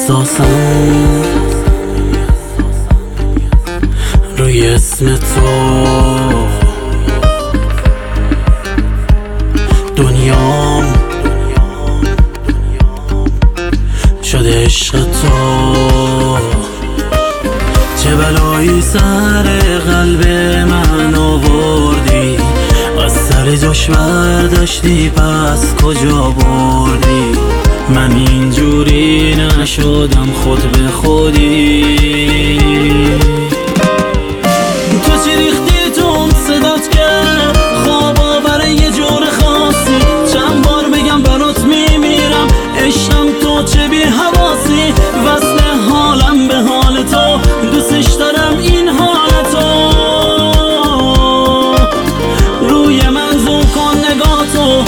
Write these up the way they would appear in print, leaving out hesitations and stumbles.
حساسم روی اسم تو. دنیام شده عشق تو. چه بلایی سر قلب من آوردی، از سر جاش برداشتی پس کجا بردی؟ من اینجوری نشدم خود به خودی. تو چی ریختی تو صدات کرد خواب آور یه جور خاصی، چند بار بگم برات میمیرم عشقم تو چه بی حواسی. وصل حالم به حال تو، دوستش دارم این حالتو. روی من زوم کن نگاه تو.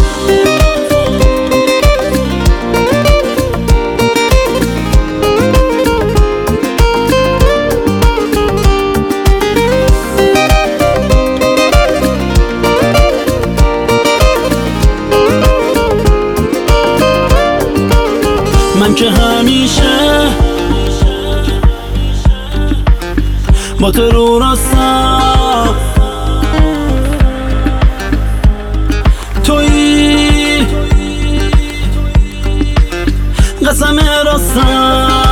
من که همیشه با تو رو راستم، تویی قسم راستم.